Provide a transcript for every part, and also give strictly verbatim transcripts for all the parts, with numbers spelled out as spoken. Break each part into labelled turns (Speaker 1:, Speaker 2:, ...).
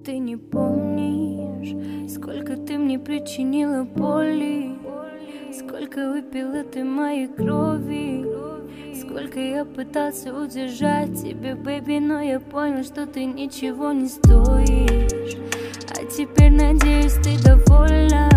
Speaker 1: ты не помнишь, сколько ты мне причинила боли, сколько выпила ты моей крови, сколько я пытался удержать тебя, бэби, но я понял, что ты ничего не стоишь. А теперь, надеюсь, ты довольна.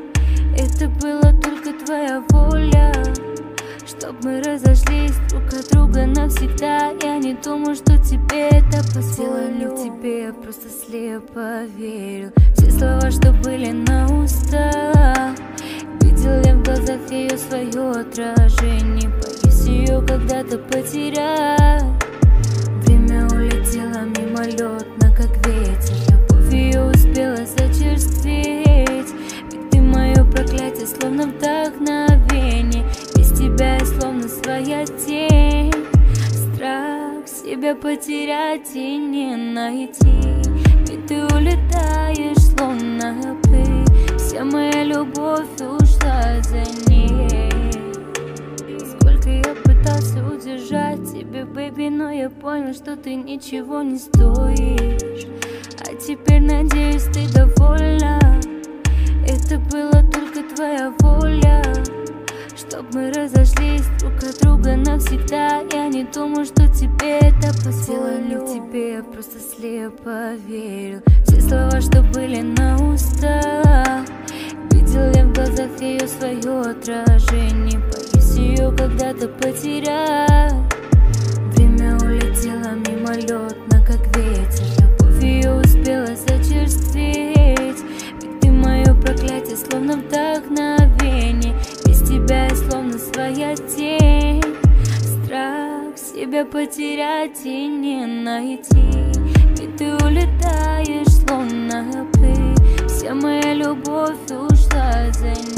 Speaker 1: Это была только твоя воля, чтоб мы разошлись друг от друга навсегда. Я не думал, что тебе это позволю. В тебе я просто слепо верил. Все слова, что были на устах, видел я в глазах ее свое отражение. Боюсь ее когда-то потерять. Время улетело мимолетно, как ветер. Любовь ее успела зачерстветь. Ведь ты мое проклятие, словно вдохновение. Без тебя я словно своя тень. Страх себя потерять и не найти. Ведь ты улетаешь, словно пыль. Вся моя любовь ушла за ней. Сколько я пытался удержать тебя, бэби, но я понял, что ты ничего не стоишь. А теперь, надеюсь, ты довольна. Это была только твоя воля, чтоб мы разошлись друг от друга навсегда. Я не думал, что тебе это позволю. В тебе я просто слепо верил. Все слова, что были на устах, видел я в глазах ее свое отражение. Боюсь ее когда-то потерять. Время улетело мимолетно, как ветер. Любовь ее успела зачерстветь. Ведь ты мое проклятие, словно вдохновение. Без тебя я словно своя тень. Страх себя потерять и не найти. Ведь ты улетаешь, словно пыль. Вся моя любовь ушла за ней.